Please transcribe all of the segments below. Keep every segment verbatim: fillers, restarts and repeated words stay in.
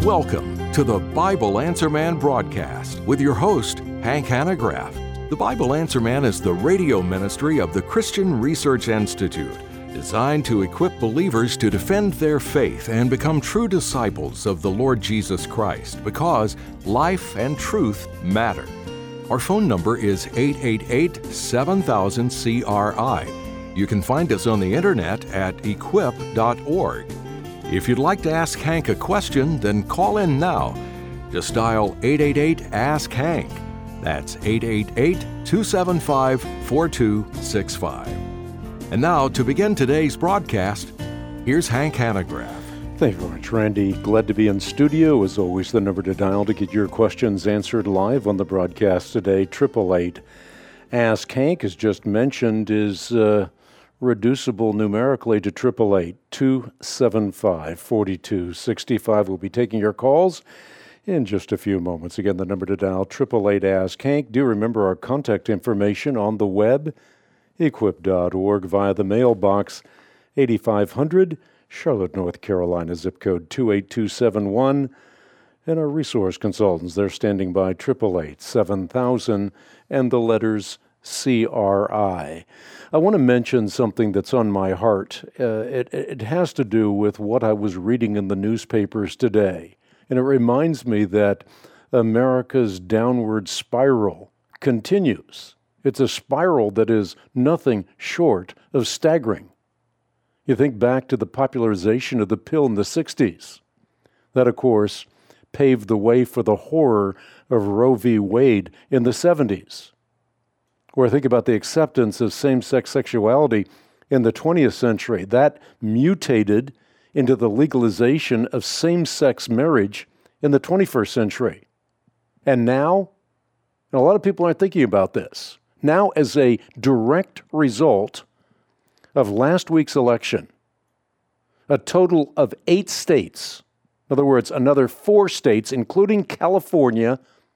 Welcome to the Bible Answer Man broadcast with your host, Hank Hanegraaff. The Bible Answer Man is the radio ministry of the Christian Research Institute, designed to equip believers to defend their faith and become true disciples of the Lord Jesus Christ, because life and truth matter. Our phone number is eight eight eight, seven thousand, C R I. You can find us on the internet at equip dot org. If you'd like to ask Hank a question, then call in now. Just dial eight eight eight, ask Hank. That's eight eight eight, two seven five, four two six five. And now, to begin today's broadcast, here's Hank Hanegraaff. Thank you very much, Randy. Glad to be in studio. As always, the number to dial to get your questions answered live on the broadcast today, eight eight eight, ask Hank, as just mentioned, is uh, reducible numerically to eight eight eight, two seven five, four two six five. We'll be taking your calls in just a few moments. Again, the number to dial, eight eight eight, ask Hank. Do remember our contact information on the web, equip dot org, via the mailbox, eighty-five hundred, Charlotte, North Carolina, zip code two eight two seven one. And our resource consultants, they're standing by, eight eight eight, seven thousand, and the letters C R I. I want to mention something that's on my heart. Uh, it, it has to do with what I was reading in the newspapers today. And it reminds me that America's downward spiral continues. It's a spiral that is nothing short of staggering. You think back to the popularization of the pill in the sixties. That, of course, paved the way for the horror of Roe v. Wade in the seventies. Or think about the acceptance of same-sex sexuality in the twentieth century. That mutated into the legalization of same-sex marriage in the twenty-first century. And now, and a lot of people aren't thinking about this, now as a direct result of last week's election, a total of eight states, in other words, another four states, including California,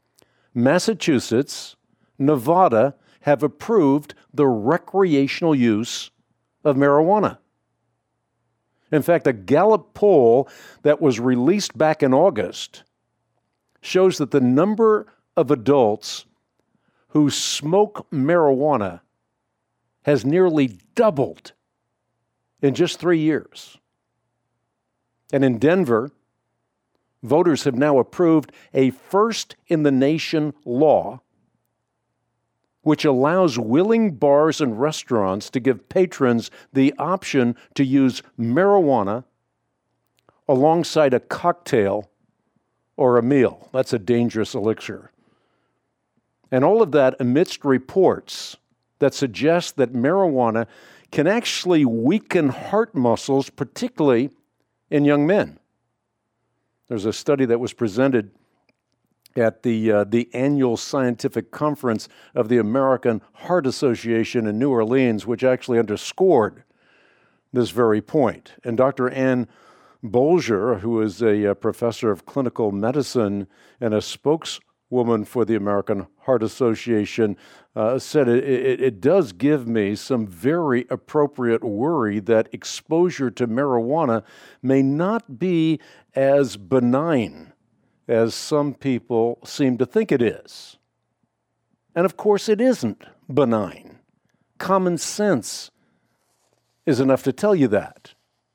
Massachusetts, Nevada, have approved the recreational use of marijuana. In fact, a Gallup poll that was released back in August shows that the number of adults who smoke marijuana has nearly doubled in just three years. And in Denver, voters have now approved a first-in-the-nation law which allows willing bars and restaurants to give patrons the option to use marijuana alongside a cocktail or a meal. That's a dangerous elixir. And all of that amidst reports that suggest that marijuana can actually weaken heart muscles, particularly in young men. There's a study that was presented at the uh, the annual scientific conference of the American Heart Association in New Orleans, which actually underscored this very point. And Doctor Ann Bolger, who is a, a professor of clinical medicine and a spokeswoman for the American Heart Association, uh, said it, it, it does give me some very appropriate worry that exposure to marijuana may not be as benign as some people seem to think it is. And of course, it isn't benign. Common sense is enough to tell you that.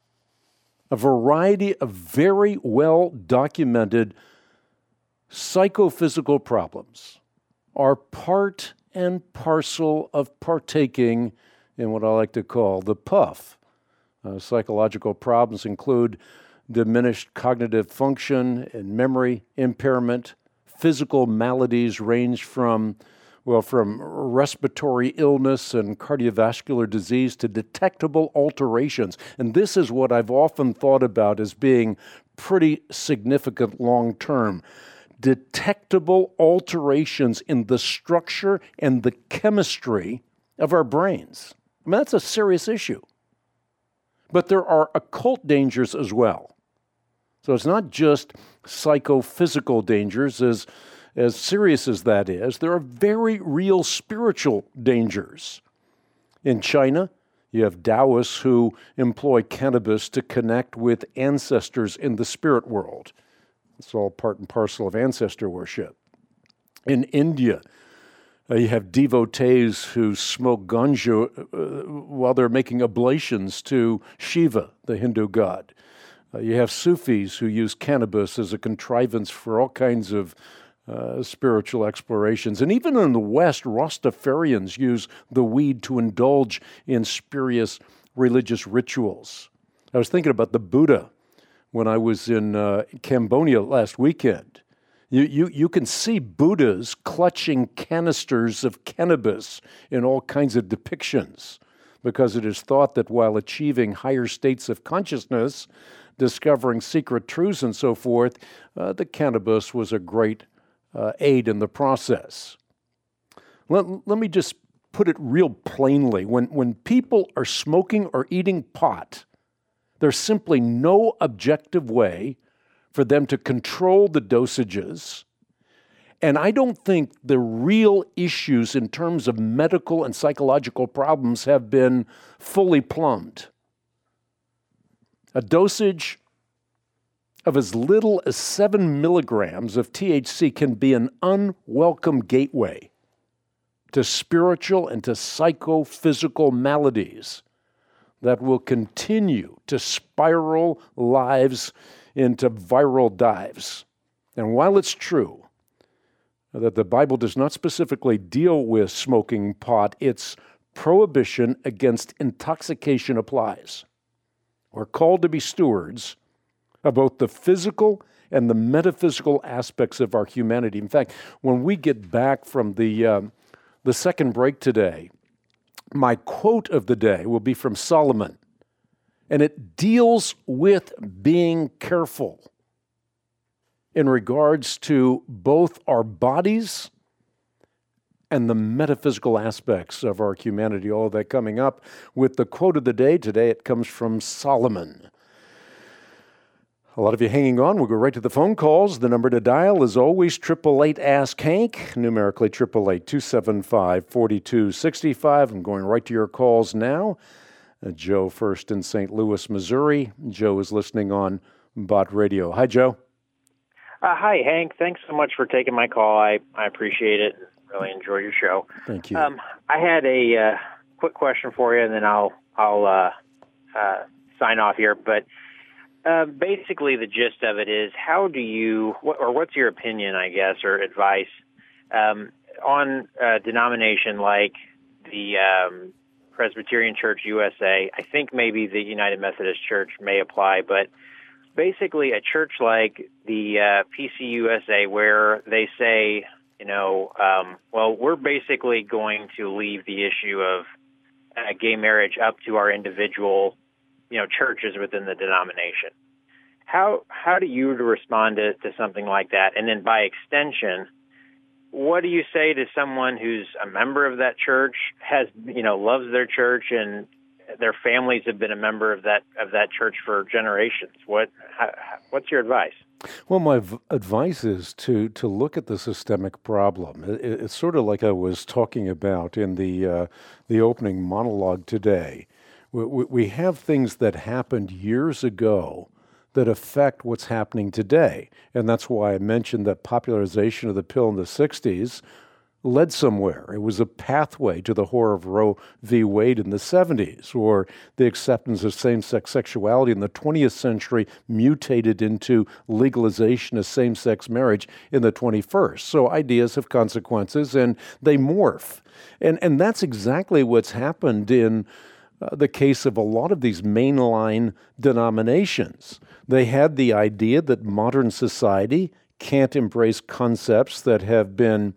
A variety of very well-documented psychophysical problems are part and parcel of partaking in what I like to call the puff. Uh, psychological problems include diminished cognitive function and memory impairment. Physical maladies range from, well, from respiratory illness and cardiovascular disease to detectable alterations. And this is what I've often thought about as being pretty significant long-term. Detectable alterations in the structure and the chemistry of our brains. I mean, that's a serious issue. But there are occult dangers as well. So it's not just psychophysical dangers, as, as serious as that is. There are very real spiritual dangers. In China, you have Taoists who employ cannabis to connect with ancestors in the spirit world. It's all part and parcel of ancestor worship. In India, uh, you have devotees who smoke ganja uh, while they're making oblations to Shiva, the Hindu god. Uh, you have Sufis who use cannabis as a contrivance for all kinds of uh, spiritual explorations. And even in the West, Rastafarians use the weed to indulge in spurious religious rituals. I was thinking about the Buddha when I was in uh, Cambodia last weekend. You, you, you can see Buddhas clutching canisters of cannabis in all kinds of depictions, because it is thought that while achieving higher states of consciousness, discovering secret truths and so forth, uh, the cannabis was a great uh, aid in the process. Let, let me just put it real plainly. When, when people are smoking or eating pot, there's simply no objective way for them to control the dosages. And I don't think the real issues in terms of medical and psychological problems have been fully plumbed. A dosage of as little as seven milligrams of T H C can be an unwelcome gateway to spiritual and to psychophysical maladies that will continue to spiral lives into viral dives. And while it's true that the Bible does not specifically deal with smoking pot, its prohibition against intoxication applies. We're called to be stewards of both the physical and the metaphysical aspects of our humanity. In fact, when we get back from the, uh, the second break today, my quote of the day will be from Solomon, and it deals with being careful in regards to both our bodies and the metaphysical aspects of our humanity. All of that coming up with the quote of the day. Today it comes from Solomon. A lot of you hanging on. We'll go right to the phone calls. The number to dial is always eight eight eight, ask Hank, numerically eight eight eight, two seven five, four two six five. I'm going right to your calls now. Uh, Joe first in Saint Louis, Missouri. Joe is listening on Bott Radio. Hi, Joe. Uh, hi, Hank. Thanks so much for taking my call. I, I appreciate it. Really enjoy your show. Thank you. Um, I had a uh, quick question for you, and then I'll I'll uh, uh, sign off here. But uh, basically, the gist of it is, how do you, what, or what's your opinion, I guess, or advice um, on a denomination like the um, Presbyterian Church U S A? I think maybe the United Methodist Church may apply, but basically a church like the uh, P C U S A, where they say, you know, um, well, we're basically going to leave the issue of uh, gay marriage up to our individual, you know, churches within the denomination. How how do you respond to, to something like that? And then by extension, what do you say to someone who's a member of that church, has, you know, loves their church, and their families have been a member of that of that church for generations? What how, what's your advice? Well, my v- advice is to to look at the systemic problem. It, it's sort of like I was talking about in the uh, the opening monologue today. We, we have things that happened years ago that affect what's happening today, and that's why I mentioned that popularization of the pill in the sixties led somewhere. It was a pathway to the horror of Roe v. Wade in the seventies, or the acceptance of same-sex sexuality in the twentieth century mutated into legalization of same-sex marriage in the twenty-first. So ideas have consequences, and they morph. And, and that's exactly what's happened in uh, the case of a lot of these mainline denominations. They had the idea that modern society can't embrace concepts that have been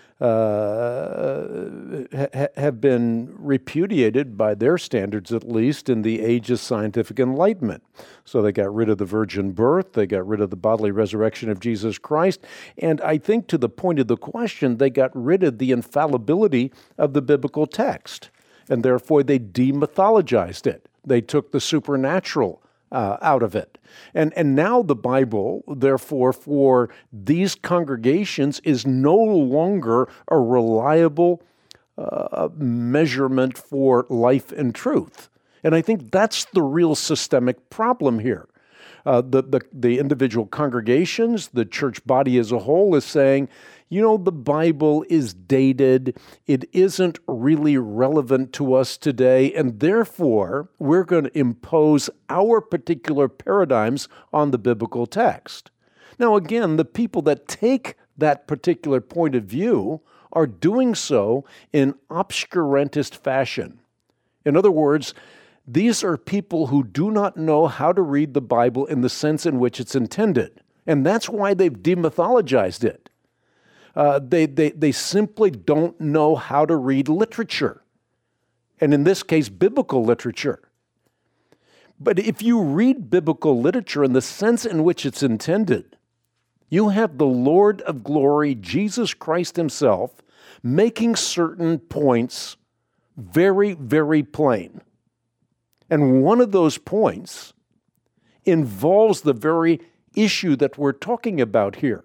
Uh, ha- have been repudiated by their standards, at least in the age of scientific enlightenment. So they got rid of the virgin birth, they got rid of the bodily resurrection of Jesus Christ, and I think to the point of the question, they got rid of the infallibility of the biblical text, and therefore they demythologized it. They took the supernatural Uh, out of it. And and now the Bible, therefore, for these congregations is no longer a reliable uh, measurement for life and truth. And I think that's the real systemic problem here. Uh, the, the, the individual congregations, the church body as a whole is saying, you know, the Bible is dated. It isn't really relevant to us today, and therefore we're going to impose our particular paradigms on the biblical text. Now, again, the people that take that particular point of view are doing so in obscurantist fashion. In other words, these are people who do not know how to read the Bible in the sense in which it's intended, and that's why they've demythologized it. Uh, they, they, they simply don't know how to read literature, and in this case, biblical literature. But if you read biblical literature in the sense in which it's intended, you have the Lord of glory, Jesus Christ himself, making certain points very, very plain. And one of those points involves the very issue that we're talking about here.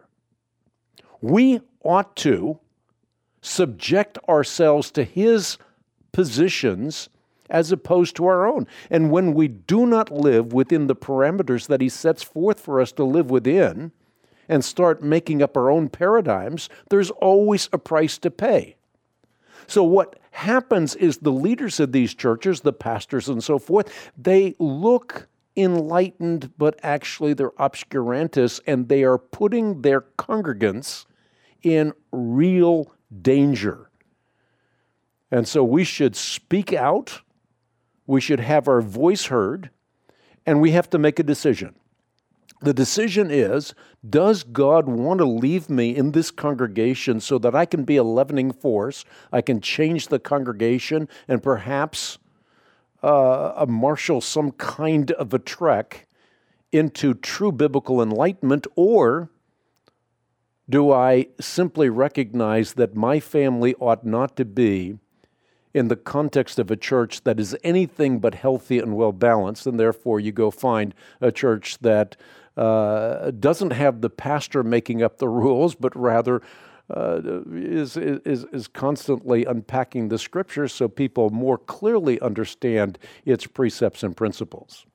We ought to subject ourselves to his positions as opposed to our own. And when we do not live within the parameters that he sets forth for us to live within and start making up our own paradigms, there's always a price to pay. So what happens is the leaders of these churches, the pastors and so forth, they look enlightened, but actually they're obscurantists, and they are putting their congregants in real danger. And so we should speak out, we should have our voice heard, and we have to make a decision. The decision is, does God want to leave me in this congregation so that I can be a leavening force, I can change the congregation, and perhaps uh, marshal some kind of a trek into true biblical enlightenment, or do I simply recognize that my family ought not to be in the context of a church that is anything but healthy and well-balanced, and therefore you go find a church that uh, doesn't have the pastor making up the rules, but rather uh, is, is, is constantly unpacking the Scriptures so people more clearly understand its precepts and principles.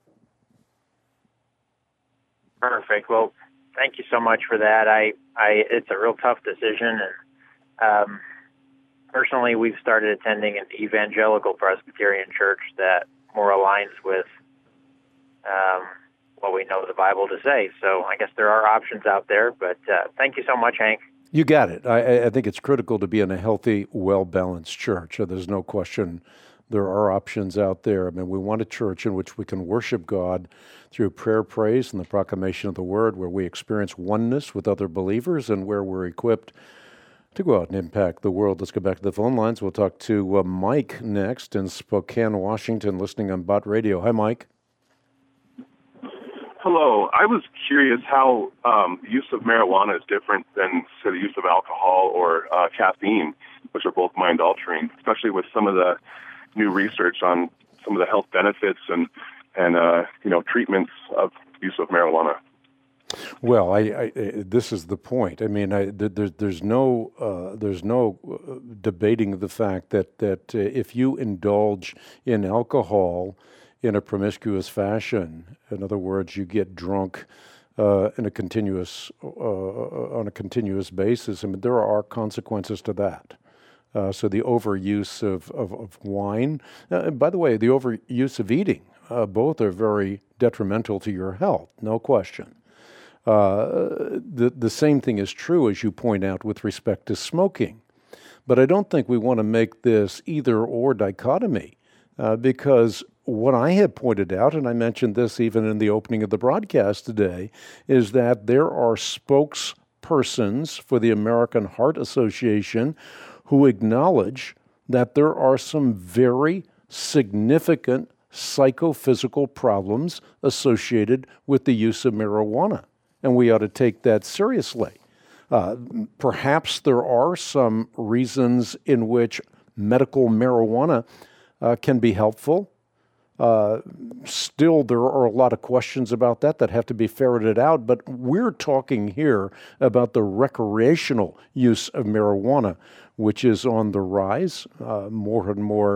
Perfect. Well, thank you so much for that. I, I, it's a real tough decision, and um, personally, we've started attending an evangelical Presbyterian church that more aligns with um, what we know the Bible to say. So I guess there are options out there, but uh, thank you so much, Hank. You got it. I, I think it's critical to be in a healthy, well-balanced church. There's no question there are options out there. I mean, we want a church in which we can worship God through prayer, praise, and the proclamation of the Word, where we experience oneness with other believers and where we're equipped to go out and impact the world. Let's go back to the phone lines. We'll talk to uh, Mike next in Spokane, Washington, listening on Bott Radio. Hi, Mike. Hello. I was curious how um, the use of marijuana is different than, say, the use of alcohol or uh, caffeine, which are both mind-altering, especially with some of the new research on some of the health benefits and, and uh, you know, treatments of use of marijuana. Well, I, I, this is the point. I mean, I, there, there's no uh, there's no debating the fact that that uh, if you indulge in alcohol in a promiscuous fashion, in other words, you get drunk uh, in a continuous uh, on a continuous basis. I mean, there are consequences to that. Uh, so the overuse of of, of wine, uh, by the way, the overuse of eating, uh, both are very detrimental to your health, no question. Uh, the, the same thing is true, as you point out, with respect to smoking. But I don't think we want to make this either-or dichotomy, uh, because what I have pointed out, and I mentioned this even in the opening of the broadcast today, is that there are spokespersons for the American Heart Association who acknowledge that there are some very significant psychophysical problems associated with the use of marijuana. And we ought to take that seriously. Uh, perhaps there are some reasons in which medical marijuana uh, can be helpful. Uh, still, there are a lot of questions about that that have to be ferreted out, but we're talking here about the recreational use of marijuana, which is on the rise. Uh, more and more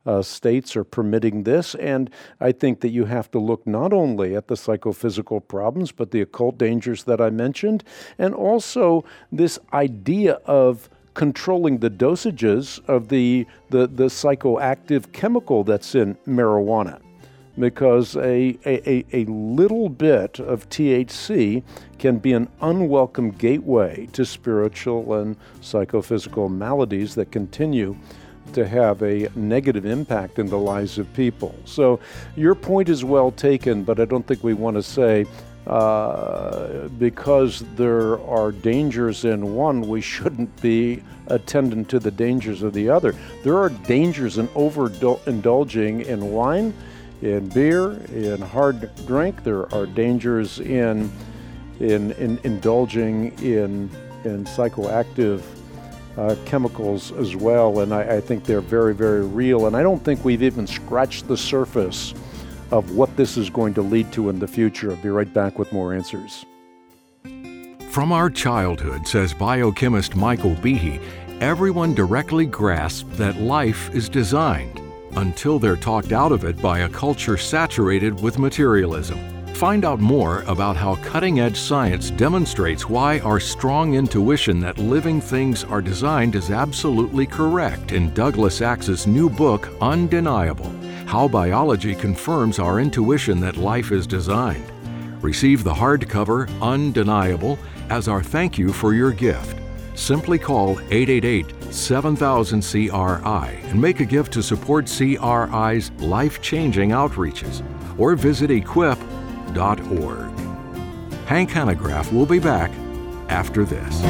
uh, states are permitting this. And I think that you have to look not only at the psychophysical problems, but the occult dangers that I mentioned, and also this idea of controlling the dosages of the, the, the psychoactive chemical that's in marijuana. Because a, a, a little bit of T H C can be an unwelcome gateway to spiritual and psychophysical maladies that continue to have a negative impact in the lives of people. So your point is well taken, but I don't think we want to say uh, because there are dangers in one, we shouldn't be attendant to the dangers of the other. There are dangers in overindulging in wine, in beer, in hard drink. There are dangers in in, in indulging in in psychoactive uh, chemicals as well, and I, I think they're very, very real. And I don't think we've even scratched the surface of what this is going to lead to in the future. I'll be right back with more answers. From our childhood, says biochemist Michael Behe, everyone directly grasps that life is designed, until they're talked out of it by a culture saturated with materialism. Find out more about how cutting-edge science demonstrates why our strong intuition that living things are designed is absolutely correct in Douglas Axe's new book, Undeniable: How Biology Confirms Our Intuition That Life is Designed. Receive the hardcover Undeniable as our thank you for your gift. Simply call eight eight eight, seven thousand, C R I and make a gift to support C R I's life-changing outreaches, or visit equip dot org. Hank Hanegraaff will be back after this.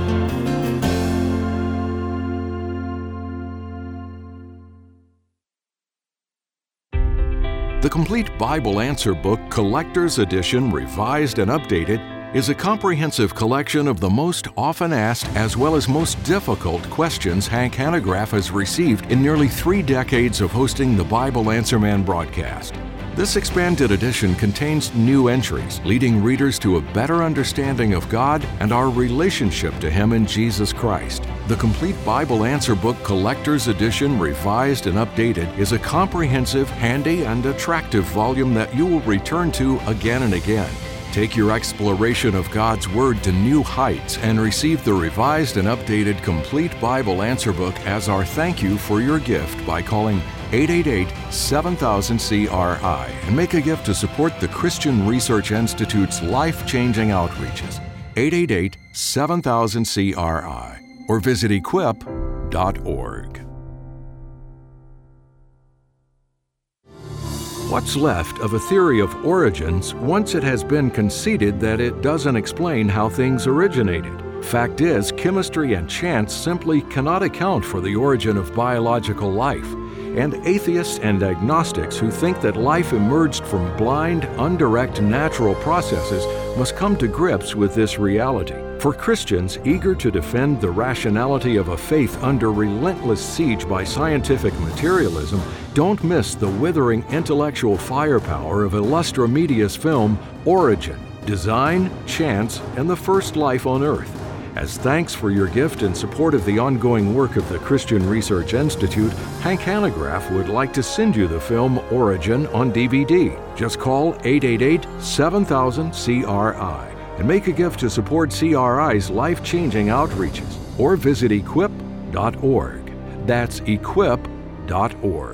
The Complete Bible Answer Book Collector's Edition, revised and updated, is a comprehensive collection of the most often asked as well as most difficult questions Hank Hanegraaff has received in nearly three decades of hosting the Bible Answer Man broadcast. This expanded edition contains new entries, leading readers to a better understanding of God and our relationship to Him in Jesus Christ. The Complete Bible Answer Book Collector's Edition, revised and updated, is a comprehensive, handy, and attractive volume that you will return to again and again. Take your exploration of God's Word to new heights and receive the revised and updated Complete Bible Answer Book as our thank you for your gift by calling eight eight eight, seven thousand, C R I and make a gift to support the Christian Research Institute's life-changing outreaches. eight eight eight, seven thousand, C R I or visit equip dot org. What's left of a theory of origins once it has been conceded that it doesn't explain how things originated? Fact is, chemistry and chance simply cannot account for the origin of biological life. And atheists and agnostics who think that life emerged from blind, undirect natural processes must come to grips with this reality. For Christians eager to defend the rationality of a faith under relentless siege by scientific materialism, don't miss the withering intellectual firepower of Illustra Media's film Origin: Design, Chance, and the First Life on Earth. As thanks for your gift in support of the ongoing work of the Christian Research Institute, Hank Hanegraaff would like to send you the film Origin on D V D. Just call eight eight eight, seven thousand, C R I and make a gift to support C R I's life-changing outreaches, or visit equip dot org. That's equip dot org.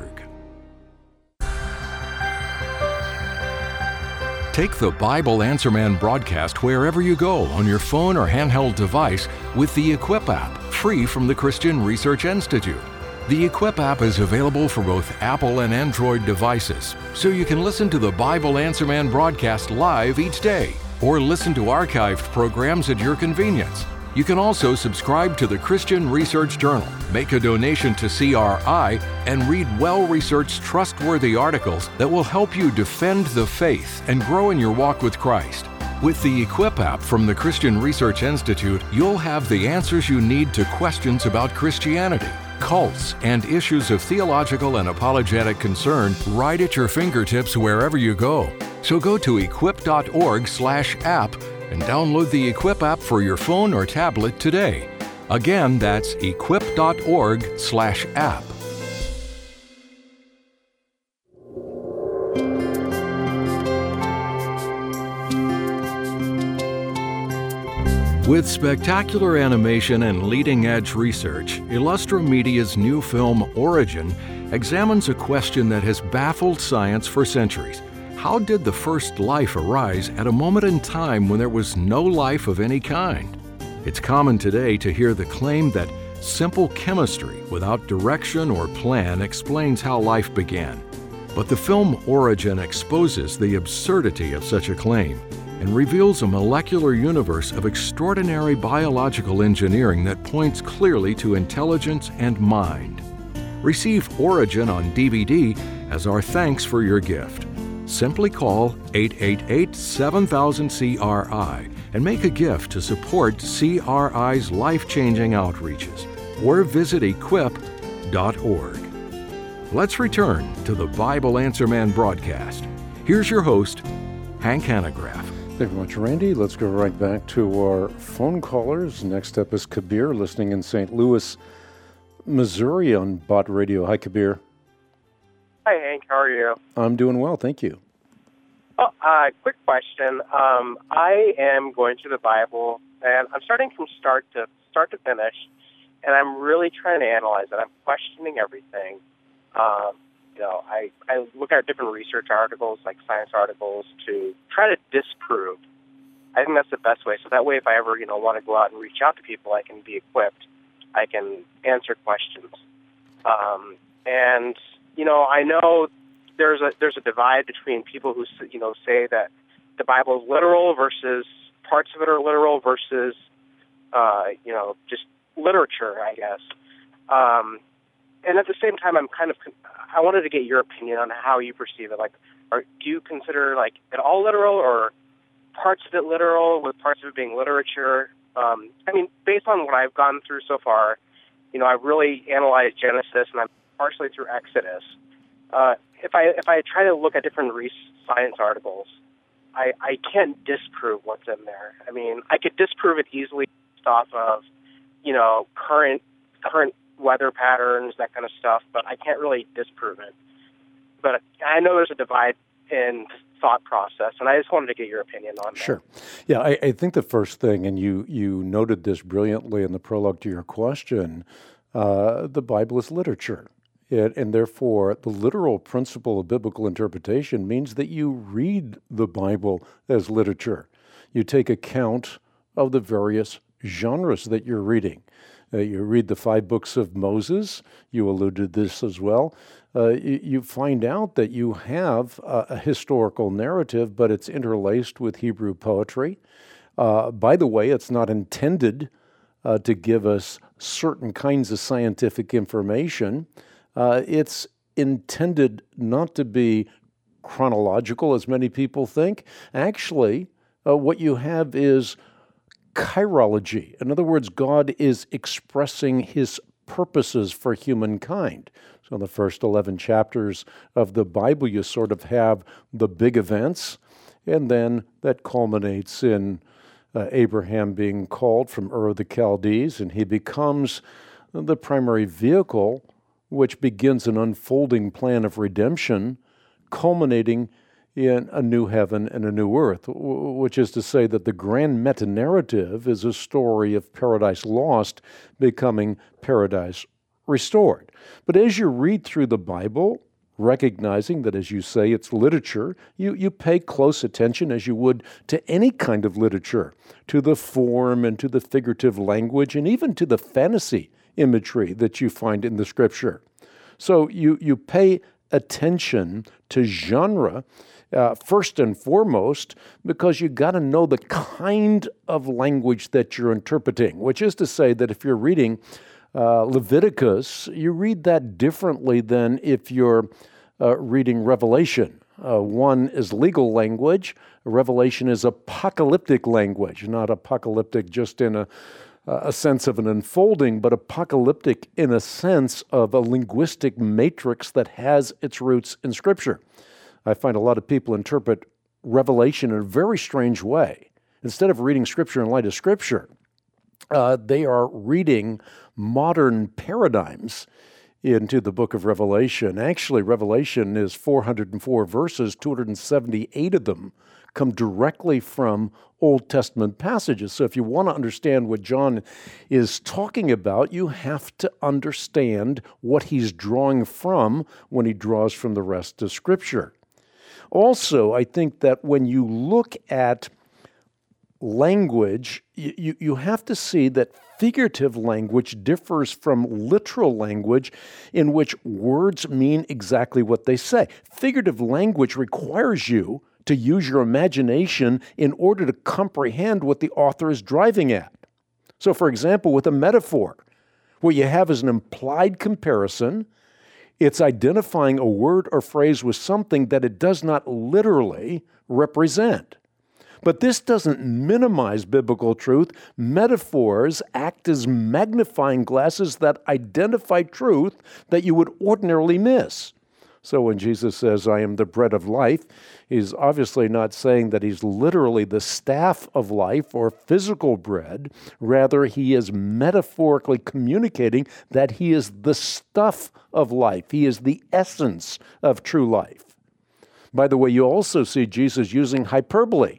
Take the Bible Answer Man broadcast wherever you go on your phone or handheld device with the Equip app, free from the Christian Research Institute. The Equip app is available for both Apple and Android devices, so you can listen to the Bible Answer Man broadcast live each day, or listen to archived programs at your convenience. You can also subscribe to the Christian Research Journal, make a donation to C R I, and read well-researched, trustworthy articles that will help you defend the faith and grow in your walk with Christ. With the Equip app from the Christian Research Institute, you'll have the answers you need to questions about Christianity, cults, and issues of theological and apologetic concern right at your fingertips wherever you go. So go to equip dot org slash app and download the Equip app for your phone or tablet today. Again, that's equip dot org slash app. With spectacular animation and leading-edge research, Illustra Media's new film, Origin, examines a question that has baffled science for centuries. How did the first life arise at a moment in time when there was no life of any kind? It's common today to hear the claim that simple chemistry without direction or plan explains how life began. But the film Origin exposes the absurdity of such a claim and reveals a molecular universe of extraordinary biological engineering that points clearly to intelligence and mind. Receive Origin on D V D as our thanks for your gift. Simply call eight eight eight, seven thousand, C R I and make a gift to support C R I's life-changing outreaches, or visit equip dot org. Let's return to the Bible Answer Man broadcast. Here's your host, Hank Hanegraaff. Thank you very much, Randy. Let's go right back to our phone callers. Next up is Kabir, listening in Saint Louis, Missouri on Bott Radio. Hi, Kabir. Hi, Hank. How are you? I'm doing well, thank you. Oh, uh, quick question. Um, I am going through the Bible, and I'm starting from start to start to finish, and I'm really trying to analyze it. I'm questioning everything. Um, you know, I, I look at different research articles, like science articles, to try to disprove. I think that's the best way. So that way, if I ever, you know, want to go out and reach out to people, I can be equipped. I can answer questions. Um, and, you know, I know there's a there's a divide between people who, you know, say that the Bible is literal versus parts of it are literal versus, uh, you know, just literature, I guess. Um, and at the same time, I'm kind of, I wanted to get your opinion on how you perceive it. Like, or do you consider, like, it all literal or parts of it literal with parts of it being literature? Um, I mean, based on what I've gone through so far, you know, I've really analyzed Genesis and I'm partially through Exodus. Uh, if I if I try to look at different re- science articles, I, I can't disprove what's in there. I mean, I could disprove it easily based off of, you know, current current weather patterns, that kind of stuff, but I can't really disprove it. But I know there's a divide in thought process, and I just wanted to get your opinion on that. Sure. Yeah, I, I think the first thing, and you, you noted this brilliantly in the prologue to your question, uh, the Bible is literature. It, and therefore, the literal principle of biblical interpretation means that you read the Bible as literature. You take account of the various genres that you're reading. Uh, you read the five books of Moses. You alluded to this as well. Uh, you, you find out that you have a, a historical narrative, but it's interlaced with Hebrew poetry. Uh, by the way, it's not intended uh, to give us certain kinds of scientific information. Uh, it's intended not to be chronological, as many people think. Actually, uh, what you have is chirology. In other words, God is expressing his purposes for humankind. So in the first eleven chapters of the Bible, you sort of have the big events, and then that culminates in uh, Abraham being called from Ur of the Chaldees, and he becomes the primary vehicle which begins an unfolding plan of redemption, culminating in a new heaven and a new earth, which is to say that the grand meta-narrative is a story of paradise lost becoming paradise restored. But as you read through the Bible, recognizing that, as you say, it's literature, you, you pay close attention, as you would to any kind of literature, to the form and to the figurative language and even to the fantasy imagery that you find in the Scripture. So you, you pay attention to genre, Uh, first and foremost, because you got to know the kind of language that you're interpreting, which is to say that if you're reading uh, Leviticus, you read that differently than if you're uh, reading Revelation. Uh, one is legal language. Revelation is apocalyptic language, not apocalyptic just in a, a sense of an unfolding, but apocalyptic in a sense of a linguistic matrix that has its roots in Scripture. I find a lot of people interpret Revelation in a very strange way. Instead of reading Scripture in light of Scripture, uh, they are reading modern paradigms into the book of Revelation. Actually, Revelation is four hundred four verses, two hundred seventy-eight of them come directly from Old Testament passages. So if you want to understand what John is talking about, you have to understand what he's drawing from when he draws from the rest of Scripture. Also, I think that when you look at language, you, you have to see that figurative language differs from literal language in which words mean exactly what they say. Figurative language requires you to use your imagination in order to comprehend what the author is driving at. So, for example, with a metaphor, what you have is an implied comparison. It's identifying a word or phrase with something that it does not literally represent. But this doesn't minimize biblical truth. Metaphors act as magnifying glasses that identify truth that you would ordinarily miss. So when Jesus says, I am the bread of life, he's obviously not saying that he's literally the staff of life or physical bread. Rather, he is metaphorically communicating that he is the stuff of life. He is the essence of true life. By the way, you also see Jesus using hyperbole.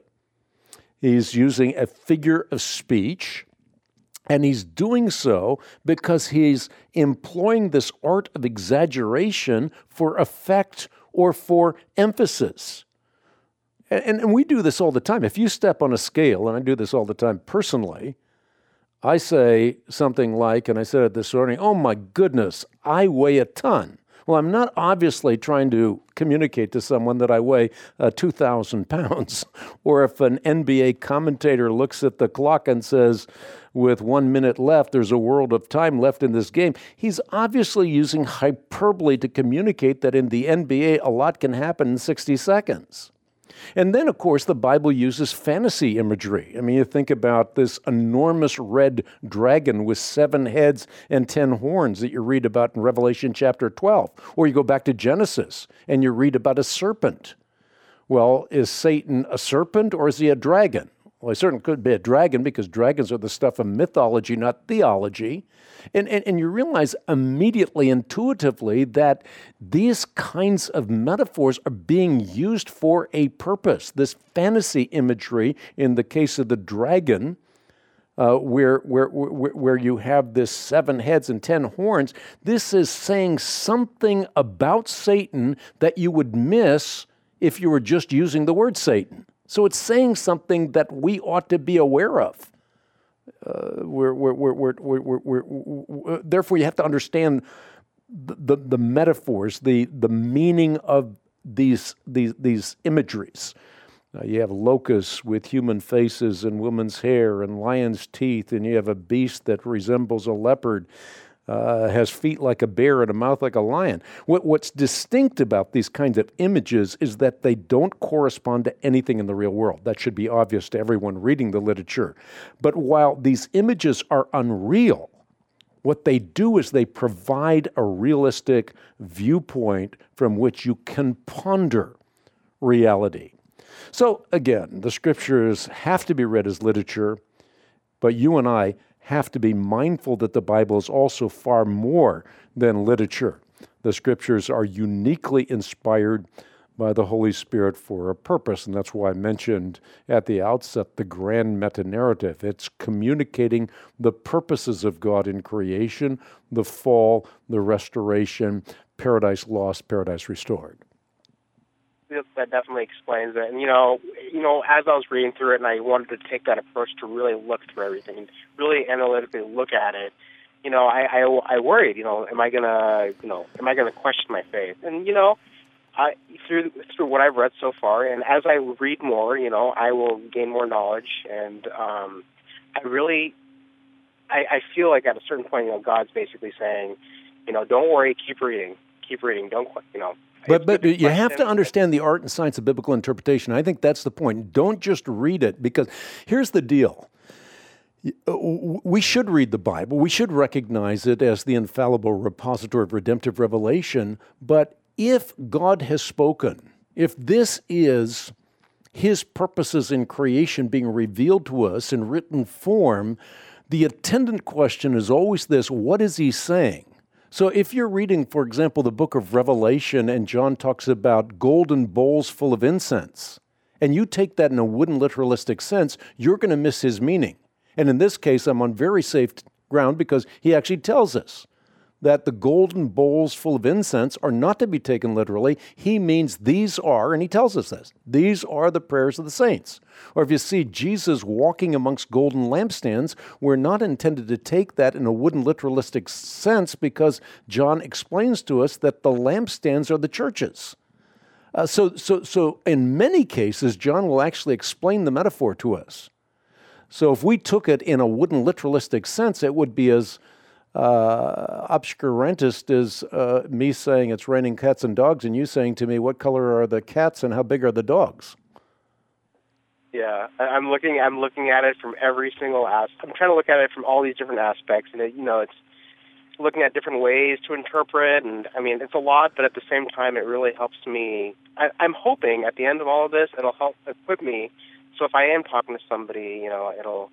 He's using a figure of speech, and he's doing so because he's employing this art of exaggeration for effect or for emphasis. And, and we do this all the time. If you step on a scale, and I do this all the time personally, I say something like, and I said it this morning, oh my goodness, I weigh a ton. Well, I'm not obviously trying to communicate to someone that I weigh uh, two thousand pounds. Or if an N B A commentator looks at the clock and says, with one minute left, there's a world of time left in this game, he's obviously using hyperbole to communicate that in the N B A, a lot can happen in sixty seconds. And then, of course, the Bible uses fantasy imagery. I mean, you think about this enormous red dragon with seven heads and ten horns that you read about in Revelation chapter twelve. Or you go back to Genesis and you read about a serpent. Well, is Satan a serpent or is he a dragon? Well, he certainly could be a dragon because dragons are the stuff of mythology, not theology. And, and, and you realize immediately, intuitively, that these kinds of metaphors are being used for a purpose. This fantasy imagery, in the case of the dragon, uh, where, where, where, where you have this seven heads and ten horns, this is saying something about Satan that you would miss if you were just using the word Satan. So it's saying something that we ought to be aware of. Uh, we're, we're, we're, we're, we're, we're, we're, therefore, you have to understand the, the, the metaphors, the, the meaning of these, these, these imageries. Uh, you have locusts with human faces and woman's hair and lion's teeth, and you have a beast that resembles a leopard, uh, has feet like a bear and a mouth like a lion. What, what's distinct about these kinds of images is that they don't correspond to anything in the real world. That should be obvious to everyone reading the literature. But while these images are unreal, what they do is they provide a realistic viewpoint from which you can ponder reality. So again, the scriptures have to be read as literature, but you and I have to be mindful that the Bible is also far more than literature. The scriptures are uniquely inspired by the Holy Spirit for a purpose, and that's why I mentioned at the outset the grand meta-narrative. It's communicating the purposes of God in creation, the fall, the restoration, paradise lost, paradise restored. That definitely explains it. And, you know, you know, as I was reading through it and I wanted to take that approach to really look through everything and really analytically look at it, you know, I, I, I worried, you know, am I going to, you know, am I going to question my faith? And, you know, I, through through what I've read so far, and as I read more, you know, I will gain more knowledge. And um, I really, I, I feel like at a certain point, you know, God's basically saying, you know, don't worry, keep reading, keep reading, don't, you know. But but you have to understand the art and science of biblical interpretation. I think that's the point. Don't just read it, because here's the deal. We should read the Bible. We should recognize it as the infallible repository of redemptive revelation. But if God has spoken, if this is His purposes in creation being revealed to us in written form, the attendant question is always this: what is He saying? So if you're reading, for example, the book of Revelation, and John talks about golden bowls full of incense, and you take that in a wooden literalistic sense, you're going to miss his meaning. And in this case, I'm on very safe ground because he actually tells us that the golden bowls full of incense are not to be taken literally. He means these are, and he tells us this, these are the prayers of the saints. Or if you see Jesus walking amongst golden lampstands, we're not intended to take that in a wooden literalistic sense because John explains to us that the lampstands are the churches. Uh, so, so, so in many cases, John will actually explain the metaphor to us. So if we took it in a wooden literalistic sense, it would be as Uh, obscurantist is uh, me saying it's raining cats and dogs, and you saying to me, what color are the cats and how big are the dogs? Yeah, I'm looking. I'm looking at it from every single aspect. I'm trying to look at it from all these different aspects, and it, you know, it's looking at different ways to interpret. And I mean, it's a lot, but at the same time, it really helps me. I, I'm hoping at the end of all of this, it'll help equip me. So if I am talking to somebody, you know, it'll,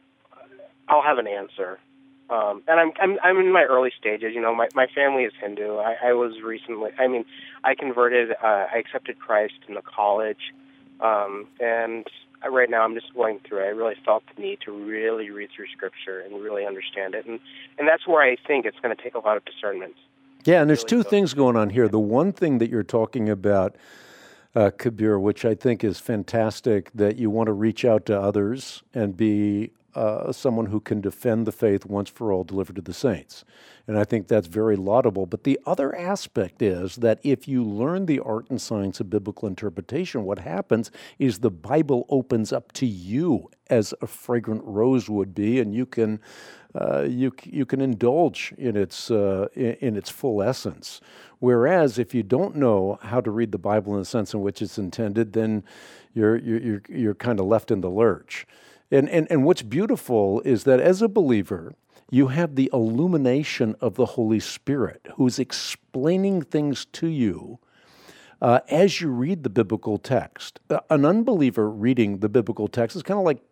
I'll have an answer. Um, and I'm, I'm I'm in my early stages. You know, my, my family is Hindu. I, I was recently. I mean, I converted. Uh, I accepted Christ in the college, um, and right now I'm just going through it. I really felt the need to really read through Scripture and really understand it, and and that's where I think it's going to take a lot of discernment. Yeah, and there's really two things going on here. The one thing that you're talking about, uh, Kabir, which I think is fantastic, that you want to reach out to others and be Uh, someone who can defend the faith once for all delivered to the saints. And I think that's very laudable. But the other aspect is that if you learn the art and science of biblical interpretation, what happens is the Bible opens up to you as a fragrant rose would be, and you can uh, you you can indulge in its uh, in, in its full essence. Whereas if you don't know how to read the Bible in the sense in which it's intended, then you're you're you're, you're kind of left in the lurch. And, and and what's beautiful is that as a believer, you have the illumination of the Holy Spirit who's explaining things to you uh, as you read the biblical text. Uh, an unbeliever reading the biblical text is kind of like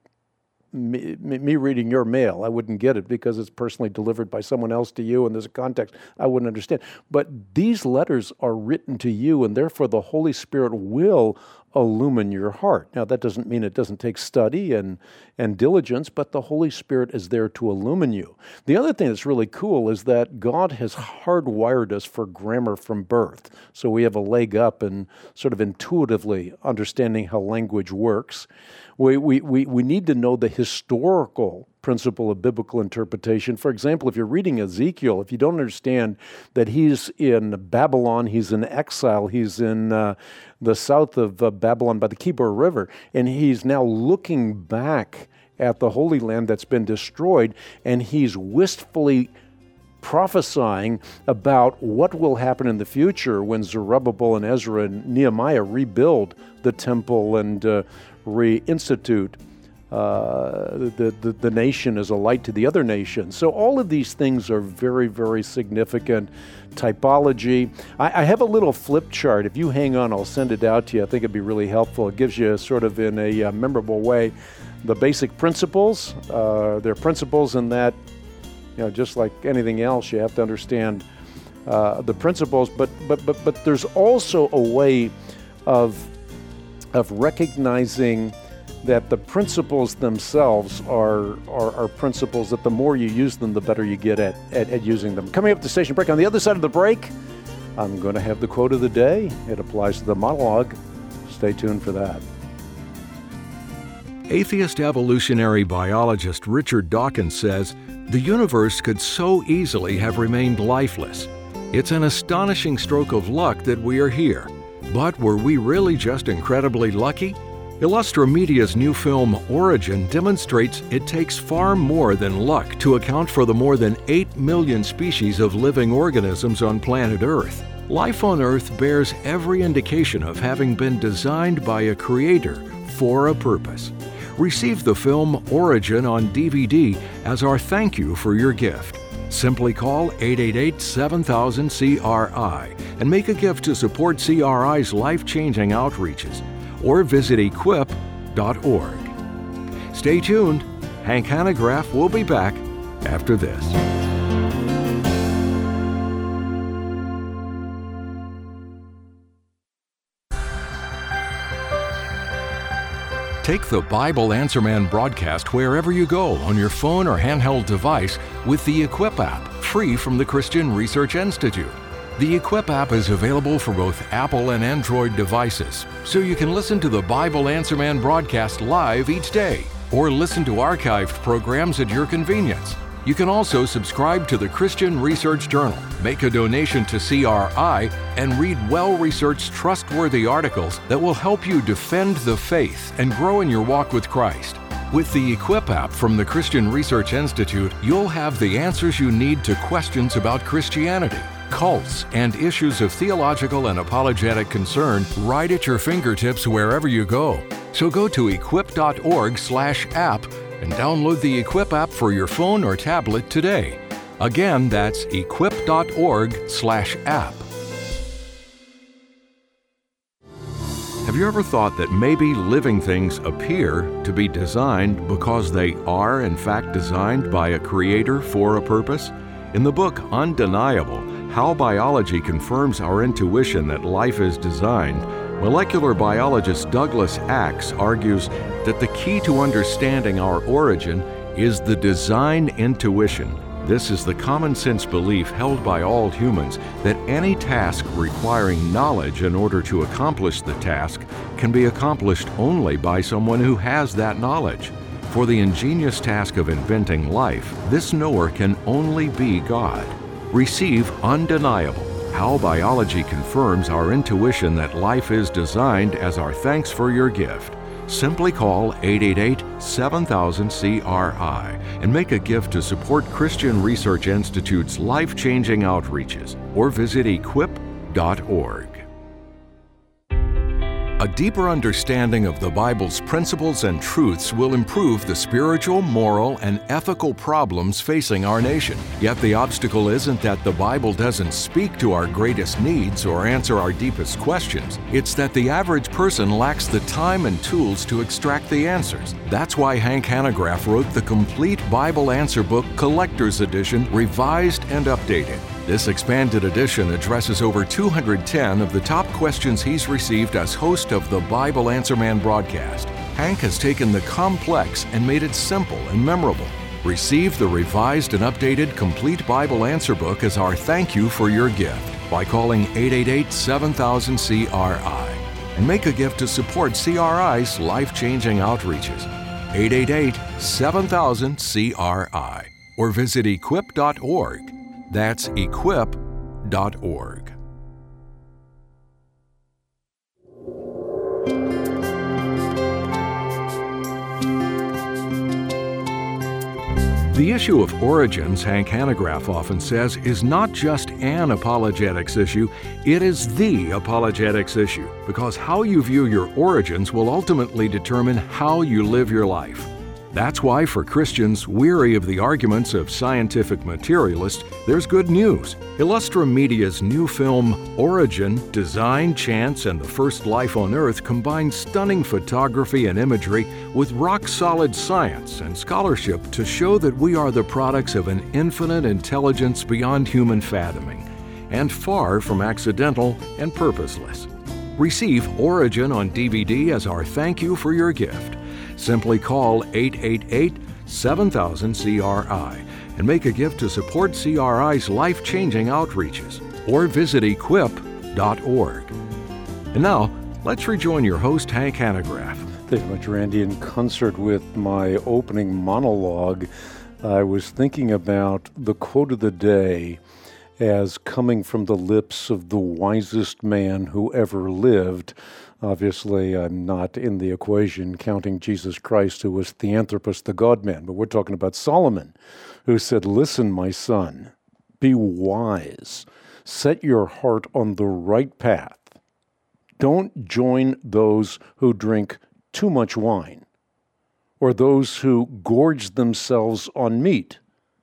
me, me reading your mail. I wouldn't get it because it's personally delivered by someone else to you and there's a context I wouldn't understand. But these letters are written to you, and therefore the Holy Spirit will illumine your heart. Now, that doesn't mean it doesn't take study and, and diligence, but the Holy Spirit is there to illumine you. The other thing that's really cool is that God has hardwired us for grammar from birth. So we have a leg up in sort of intuitively understanding how language works. We, we, we, we need to know the historical principle of biblical interpretation. For example, if you're reading Ezekiel, if you don't understand that he's in Babylon, he's in exile, he's in uh, the south of uh, Babylon by the Kebor River, and he's now looking back at the Holy Land that's been destroyed, and he's wistfully prophesying about what will happen in the future when Zerubbabel and Ezra and Nehemiah rebuild the temple and uh, reinstitute Uh, the, the, the nation as a light to the other nations. So all of these things are very, very significant. Typology. I, I have a little flip chart. If you hang on, I'll send it out to you. I think it'd be really helpful. It gives you sort of in a uh, memorable way the basic principles. Uh, they're principles in that, you know, just like anything else, you have to understand uh, the principles, but, but, but, but there's also a way of, of recognizing that the principles themselves are, are are principles that the more you use them, the better you get at, at, at using them. Coming up at the station break, on the other side of the break, I'm going to have the quote of the day. It applies to the monologue. Stay tuned for that. Atheist evolutionary biologist Richard Dawkins says, the universe could so easily have remained lifeless. It's an astonishing stroke of luck that we are here. But were we really just incredibly lucky? Illustra Media's new film, Origin, demonstrates it takes far more than luck to account for the more than eight million species of living organisms on planet Earth. Life on Earth bears every indication of having been designed by a creator for a purpose. Receive the film Origin on D V D as our thank you for your gift. Simply call eight eight eight, seven thousand, C R I and make a gift to support C R I's life-changing outreaches, or visit equip dot org. Stay tuned. Hank Hanegraaff will be back after this. Take the Bible Answer Man broadcast wherever you go on your phone or handheld device with the Equip app, free from the Christian Research Institute. The Equip app is available for both Apple and Android devices, so you can listen to the Bible Answer Man broadcast live each day, or listen to archived programs at your convenience. You can also subscribe to the Christian Research Journal, make a donation to C R I, and read well-researched, trustworthy articles that will help you defend the faith and grow in your walk with Christ. With the Equip app from the Christian Research Institute, you'll have the answers you need to questions about Christianity, cults, and issues of theological and apologetic concern right at your fingertips wherever you go. So go to equip.org slash app and download the Equip app for your phone or tablet today. Again, that's equip.org slash app. Have you ever thought that maybe living things appear to be designed because they are, in fact, designed by a creator for a purpose? In the book Undeniable, How Biology Confirms Our Intuition That Life is Designed, molecular biologist Douglas Axe argues that the key to understanding our origin is the design intuition. This is the common sense belief held by all humans that any task requiring knowledge in order to accomplish the task can be accomplished only by someone who has that knowledge. For the ingenious task of inventing life, this knower can only be God. Receive Undeniable, How Biology Confirms Our Intuition That Life is Designed as our thanks for your gift. Simply call eight eight eight, seven thousand, C R I and make a gift to support Christian Research Institute's life-changing outreaches, or visit equip dot org. A deeper understanding of the Bible's principles and truths will improve the spiritual, moral, and ethical problems facing our nation. Yet the obstacle isn't that the Bible doesn't speak to our greatest needs or answer our deepest questions. It's that the average person lacks the time and tools to extract the answers. That's why Hank Hanegraaff wrote the complete Bible Answer Book Collector's Edition, revised and updated. This expanded edition addresses over two hundred ten of the top questions he's received as host of the Bible Answer Man broadcast. Hank has taken the complex and made it simple and memorable. Receive the revised and updated Complete Bible Answer Book as our thank you for your gift by calling eight eight eight, seven thousand, C R I and make a gift to support C R I's life-changing outreaches. eight eight eight, seven thousand, C R I or visit equip dot org. That's equip dot org. The issue of origins, Hank Hanegraaff often says, is not just an apologetics issue, it is the apologetics issue, because how you view your origins will ultimately determine how you live your life. That's why for Christians weary of the arguments of scientific materialists, there's good news. Illustra Media's new film, Origin, Design, Chance, and the First Life on Earth combines stunning photography and imagery with rock-solid science and scholarship to show that we are the products of an infinite intelligence beyond human fathoming, and far from accidental and purposeless. Receive Origin on D V D as our thank you for your gift. Simply call eight eight eight, seven thousand, C R I and make a gift to support C R I's life-changing outreaches, or visit equip dot org. And now, let's rejoin your host, Hank Hanegraaff. Thank you very much, Randy. In concert with my opening monologue, I was thinking about the quote of the day as coming from the lips of the wisest man who ever lived. Obviously, I'm not in the equation counting Jesus Christ, who was Theanthropus, the God-man, but we're talking about Solomon, who said, "Listen, my son, be wise. Set your heart on the right path. Don't join those who drink too much wine, or those who gorge themselves on meat.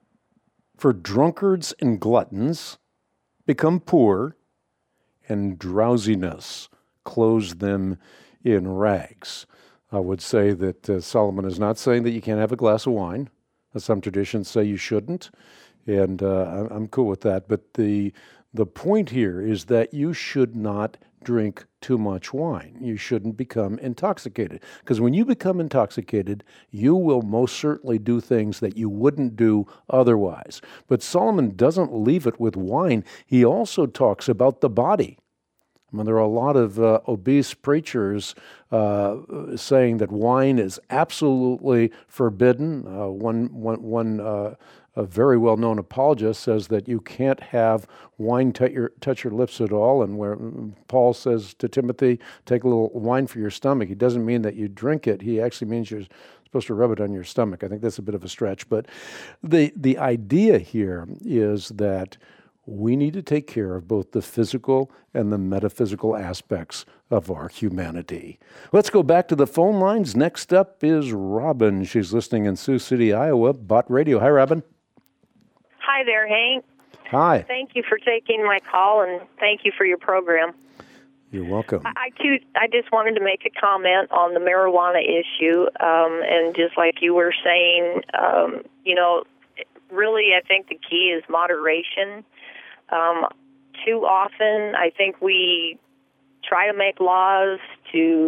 For drunkards and gluttons become poor, and drowsiness clothes them in rags." I would say that uh, Solomon is not saying that you can't have a glass of wine. Some traditions say you shouldn't, and uh, I'm cool with that. But the the point here is that you should not drink too much wine. You shouldn't become intoxicated. Because when you become intoxicated, you will most certainly do things that you wouldn't do otherwise. But Solomon doesn't leave it with wine. He also talks about the body. I mean, there are a lot of uh, obese preachers uh, saying that wine is absolutely forbidden. Uh, one, one, one uh, a very well-known apologist says that you can't have wine touch your, touch your lips at all, and where Paul says to Timothy, take a little wine for your stomach, he doesn't mean that you drink it. He actually means you're supposed to rub it on your stomach. I think that's a bit of a stretch, but the the idea here is that we need to take care of both the physical and the metaphysical aspects of our humanity. Let's go back to the phone lines. Next up is Robin. She's listening in Sioux City, Iowa, Bott Radio. Hi, Robin. Hi there, Hank. Hi. Thank you for taking my call, and thank you for your program. You're welcome. I, I, too, I just wanted to make a comment on the marijuana issue, um, and just like you were saying, um, you know, really I think the key is moderation. Um, too often, I think we try to make laws to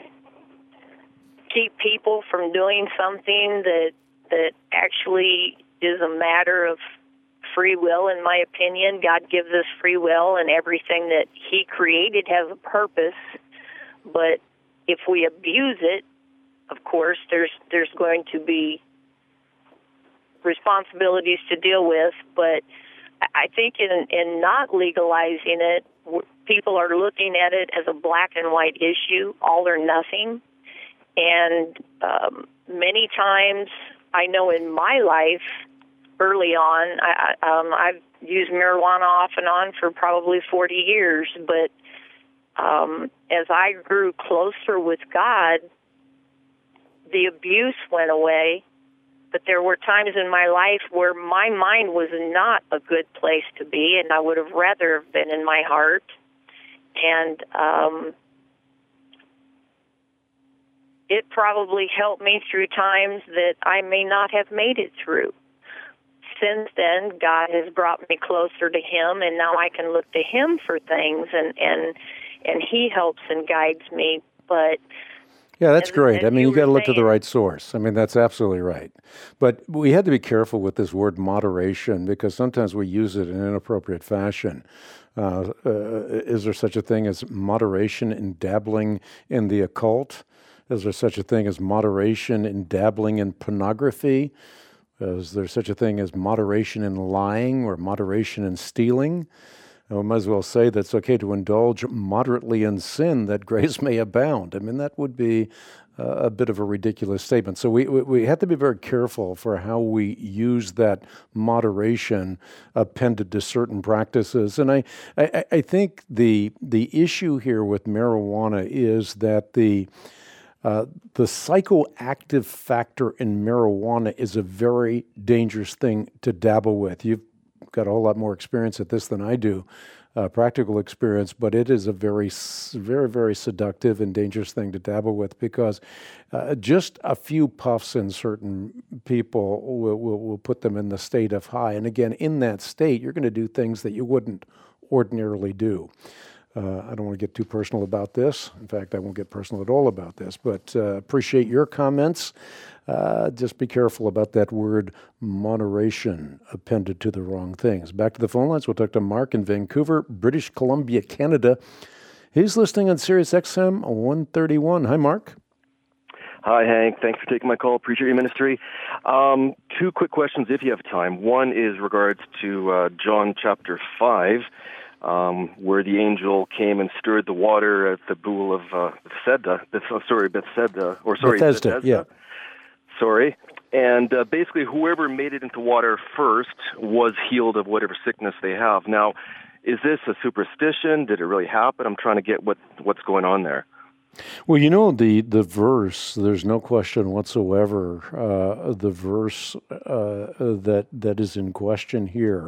keep people from doing something that that actually is a matter of free will, in my opinion. God gives us free will, and everything that He created has a purpose. But if we abuse it, of course, there's there's going to be responsibilities to deal with. But I think in, in not legalizing it, people are looking at it as a black and white issue, all or nothing. And um, many times, I know in my life, early on, I, um, I've used marijuana off and on for probably forty years, but um, as I grew closer with God, the abuse went away. But there were times in my life where my mind was not a good place to be, and I would have rather have been in my heart. And um, it probably helped me through times that I may not have made it through. Since then, God has brought me closer to Him, and now I can look to Him for things, and, and, and He helps and guides me. But yeah, that's as, great. as I mean, you, you got to look saying, to the right source. I mean, that's absolutely right. But we had to be careful with this word moderation, because sometimes we use it in an inappropriate fashion. Uh, uh, is there such a thing as moderation in dabbling in the occult? Is there such a thing as moderation in dabbling in pornography? Is there such a thing as moderation in lying or moderation in stealing? And we might as well say that it's okay to indulge moderately in sin that grace may abound. I mean, that would be uh, a bit of a ridiculous statement. So we, we we have to be very careful for how we use that moderation appended to certain practices. And I, I, I think the the issue here with marijuana is that the Uh, the psychoactive factor in marijuana is a very dangerous thing to dabble with. You've got a whole lot more experience at this than I do, uh, practical experience, but it is a very, very, very seductive and dangerous thing to dabble with, because uh, just a few puffs in certain people will, will, will put them in the state of high. And again, in that state, you're going to do things that you wouldn't ordinarily do. Uh, I don't want to get too personal about this. In fact, I won't get personal at all about this, but uh, appreciate your comments. Uh, just be careful about that word moderation appended to the wrong things. Back to the phone lines. We'll talk to Mark in Vancouver, British Columbia, Canada. He's listening on Sirius X M one thirty-one. Hi, Mark. Hi, Hank. Thanks for taking my call. Appreciate your ministry. Um, two quick questions, if you have time. One is regards to uh, John chapter five. Um, where the angel came and stirred the water at the pool of uh, Bethesda, oh, sorry, Bethesda, or sorry, Bethesda, Bethesda. yeah. Sorry. And uh, basically, whoever made it into water first was healed of whatever sickness they have. Now, is this a superstition? Did it really happen? I'm trying to get what what's going on there. Well, you know, the, the verse, there's no question whatsoever, uh, the verse uh, that that is in question here,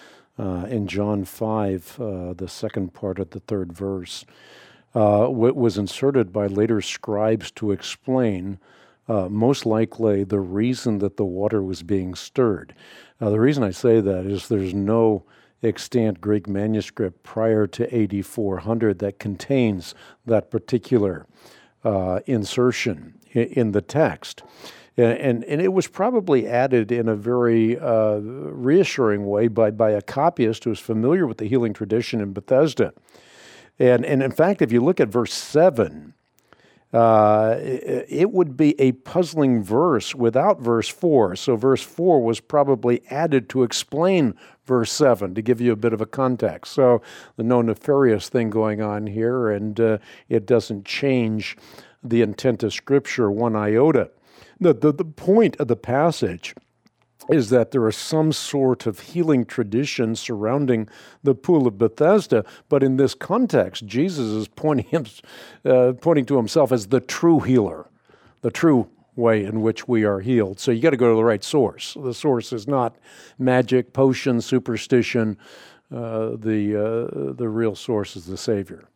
Uh, in John five, uh, the second part of the third verse, uh, w- was inserted by later scribes to explain, uh, most likely, the reason that the water was being stirred. Uh, the reason I say that is there's no extant Greek manuscript prior to A D four hundred that contains that particular uh, insertion in, in the text. And, and, and it was probably added in a very uh, reassuring way by, by a copyist who was familiar with the healing tradition in Bethesda. And, and in fact, if you look at verse seven, uh, it, it would be a puzzling verse without verse four. So verse four was probably added to explain verse seven, to give you a bit of a context. So the no nefarious thing going on here, and uh, it doesn't change the intent of Scripture one iota. The, the, the point of the passage is that there is some sort of healing tradition surrounding the Pool of Bethesda, but in this context, Jesus is pointing, him, uh, pointing to himself as the true healer, the true way in which we are healed. So you got to go to the right source. The source is not magic, potion, superstition. Uh, the uh, the real source is the Savior.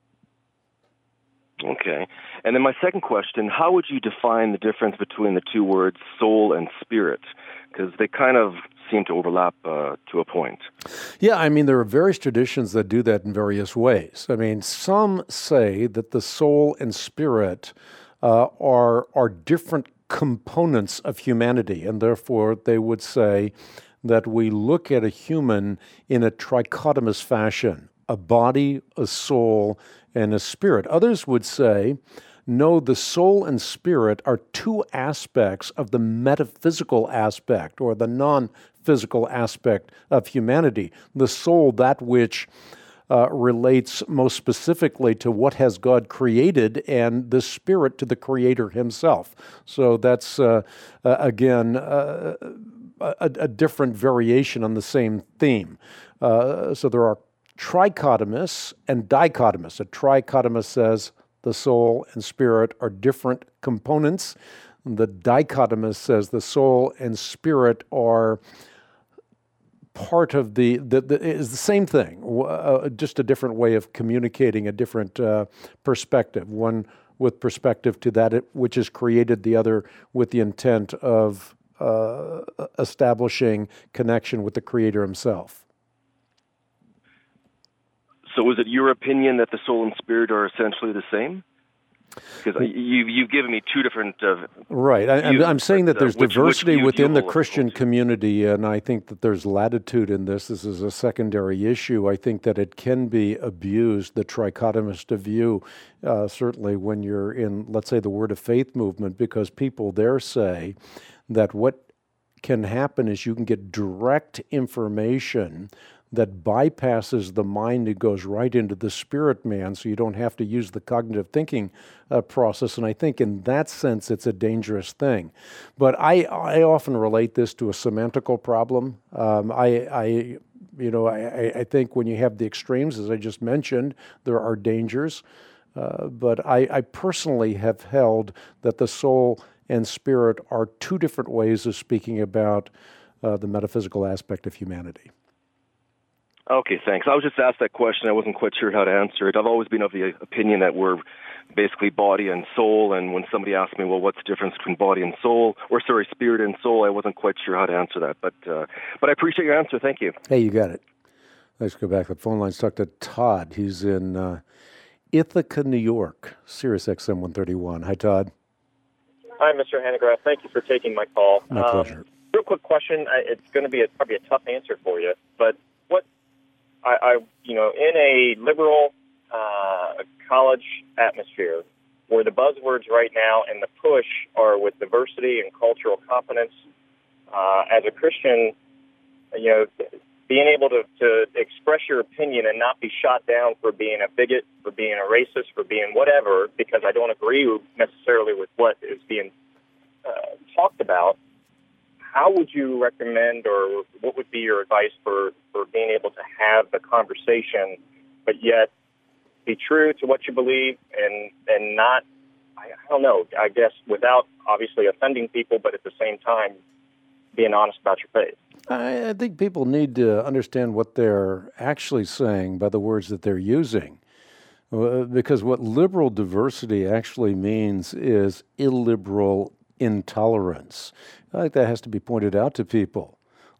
Okay. And then my second question, how would you define the difference between the two words soul and spirit? Because they kind of seem to overlap uh, to a point. Yeah, I mean, there are various traditions that do that in various ways. I mean, some say that the soul and spirit uh, are, are different components of humanity, and therefore they would say that we look at a human in a trichotomous fashion, a body, a soul, and a spirit. Others would say, no, the soul and spirit are two aspects of the metaphysical aspect or the non-physical aspect of humanity. The soul, that which uh, relates most specifically to what has God created, and the spirit to the Creator himself. So that's, uh, uh, again, uh, a, a different variation on the same theme. Uh, so there are trichotomous and dichotomous. A trichotomous says the soul and spirit are different components. The dichotomous says the soul and spirit are part of the, the, the is the same thing, uh, just a different way of communicating, a different uh, perspective, one with perspective to that which is created, the other with the intent of uh, establishing connection with the Creator himself. So is it your opinion that the soul and spirit are essentially the same? Because you, you've given me two different uh, Right. I, I'm, I'm saying that there's uh, which, diversity which within the hold, Christian community, and I think that there's latitude in this. This is a secondary issue. I think that it can be abused, the trichotomist view, uh, certainly when you're in, let's say, the Word of Faith movement, because people there say that what can happen is you can get direct information that bypasses the mind and goes right into the spirit man, so you don't have to use the cognitive thinking uh, process. And I think in that sense, it's a dangerous thing. But I, I often relate this to a semantical problem. Um, I, I, you know, I, I think when you have the extremes, as I just mentioned, there are dangers. Uh, but I, I personally have held that the soul and spirit are two different ways of speaking about uh, the metaphysical aspect of humanity. Okay, thanks. I was just asked that question. I wasn't quite sure how to answer it. I've always been of the opinion that we're basically body and soul, and when somebody asked me, well, what's the difference between body and soul, or sorry, spirit and soul, I wasn't quite sure how to answer that. But uh, but I appreciate your answer. Thank you. Hey, you got it. Let's go back to the phone lines. Talk to Todd. He's in uh, Ithaca, New York, Sirius X M one thirty-one. Hi, Todd. Hi, Mister Hanegraaff. Thank you for taking my call. My um, pleasure. Real quick question. I, it's going to be a, probably a tough answer for you, but what I, I you know, in a liberal uh, college atmosphere, where the buzzwords right now and the push are with diversity and cultural competence, uh, as a Christian, you know, being able to, to express your opinion and not be shot down for being a bigot, for being a racist, for being whatever, because I don't agree necessarily with what is being uh, talked about, how would you recommend, or what would be your advice for, for being able to have the conversation, but yet be true to what you believe and, and not, I don't know, I guess, without obviously offending people, but at the same time being honest about your faith? I, I think people need to understand what they're actually saying by the words that they're using. Uh, because what liberal diversity actually means is illiberal intolerance. I think that has to be pointed out to people.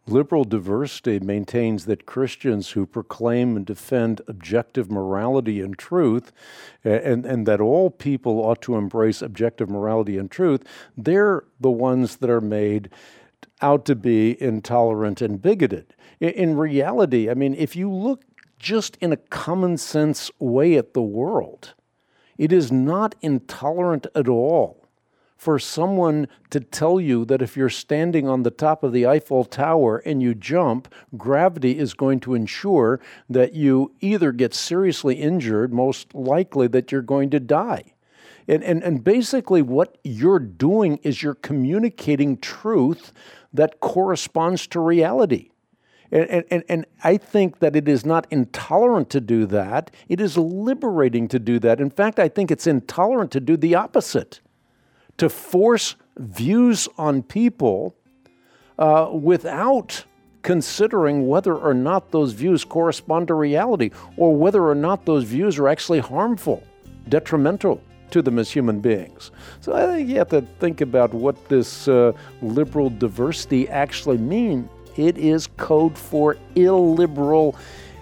Liberal diversity maintains that Christians who proclaim and defend objective morality and truth, and, and that all people ought to embrace objective morality and truth, they're the ones that are made out to be intolerant and bigoted. In, in reality, I mean, if you look just in a common sense way at the world, it is not intolerant at all for someone to tell you that if you're standing on the top of the Eiffel Tower and you jump, gravity is going to ensure that you either get seriously injured, most likely that you're going to die. And, and, and basically what you're doing is you're communicating truth that corresponds to reality. And, and, and I think that it is not intolerant to do that. It is liberating to do that. In fact, I think it's intolerant to do the opposite, to force views on people uh, without considering whether or not those views correspond to reality, or whether or not those views are actually harmful, detrimental to them as human beings. So I think you have to think about what this uh, liberal diversity actually means. It is code for illiberal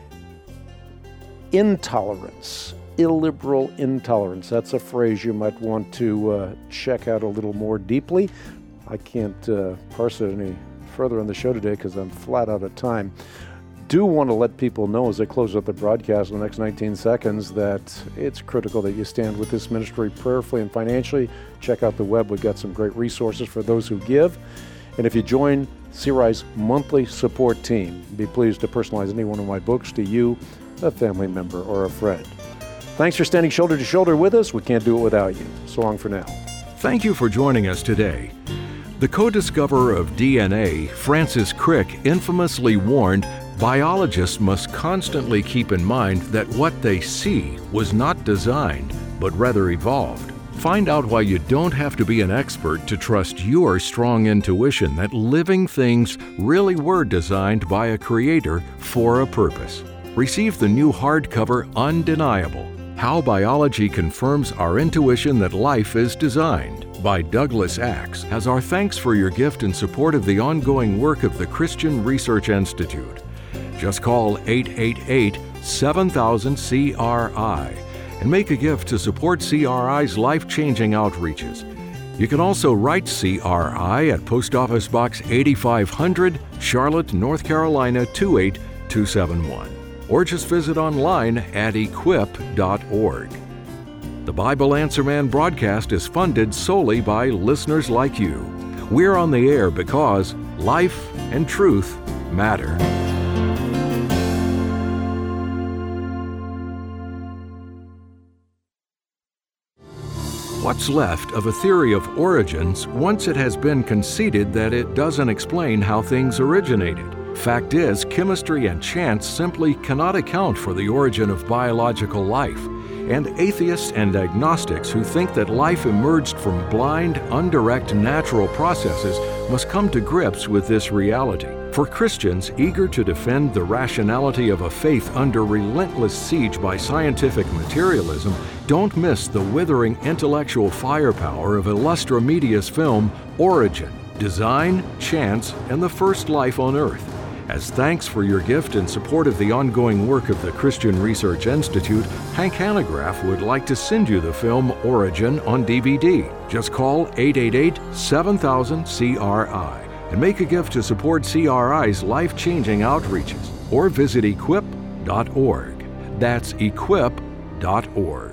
intolerance. Illiberal intolerance. That's a phrase you might want to uh, check out a little more deeply. I can't uh, parse it any further on the show today because I'm flat out of time. Do want to let people know as I close out the broadcast in the next nineteen seconds that it's critical that you stand with this ministry prayerfully and financially. Check out the web. We've got some great resources for those who give. And if you join C R I's monthly support team, be pleased to personalize any one of my books to you, a family member, or a friend. Thanks for standing shoulder to shoulder with us. We can't do it without you. So long for now. Thank you for joining us today. The co-discoverer of D N A, Francis Crick, infamously warned biologists must constantly keep in mind that what they see was not designed, but rather evolved. Find out why you don't have to be an expert to trust your strong intuition that living things really were designed by a creator for a purpose. Receive the new hardcover Undeniable: How Biology Confirms Our Intuition That Life is Designed by Douglas Axe as our thanks for your gift and support of the ongoing work of the Christian Research Institute. Just call eight eight eight, seven thousand, C R I and make a gift to support C R I's life-changing outreaches. You can also write C R I at Post Office Box eighty-five hundred, Charlotte, North Carolina two eight two seven one. Or just visit online at equip dot org. The Bible Answer Man broadcast is funded solely by listeners like you. We're on the air because life and truth matter. What's left of a theory of origins once it has been conceded that it doesn't explain how things originated? Fact is, chemistry and chance simply cannot account for the origin of biological life. And atheists and agnostics who think that life emerged from blind, undirect natural processes must come to grips with this reality. For Christians eager to defend the rationality of a faith under relentless siege by scientific materialism, don't miss the withering intellectual firepower of Illustra Media's film Origin: Design, Chance, and the First Life on Earth. As thanks for your gift and support of the ongoing work of the Christian Research Institute, Hank Hanegraaff would like to send you the film Origin on D V D. Just call eight eight eight, seven thousand, C R I and make a gift to support C R I's life-changing outreaches, or visit equip dot org. That's equip dot org.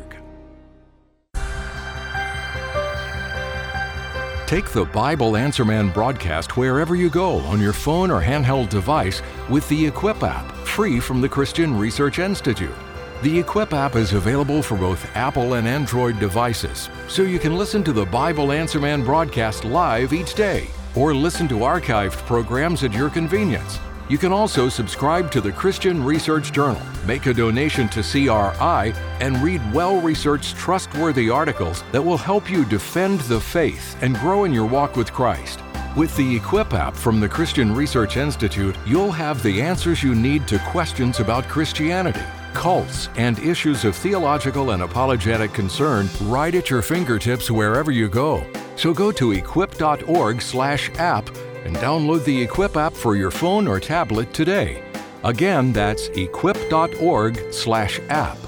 Take the Bible Answer Man broadcast wherever you go on your phone or handheld device with the Equip app, free from the Christian Research Institute. The Equip app is available for both Apple and Android devices, so you can listen to the Bible Answer Man broadcast live each day, or listen to archived programs at your convenience. You can also subscribe to the Christian Research Journal, make a donation to C R I, and read well-researched, trustworthy articles that will help you defend the faith and grow in your walk with Christ. With the Equip app from the Christian Research Institute, you'll have the answers you need to questions about Christianity, cults, and issues of theological and apologetic concern right at your fingertips wherever you go. So go to equip dot org slash app and download the Equip app for your phone or tablet today. Again, that's equip dot org slash app.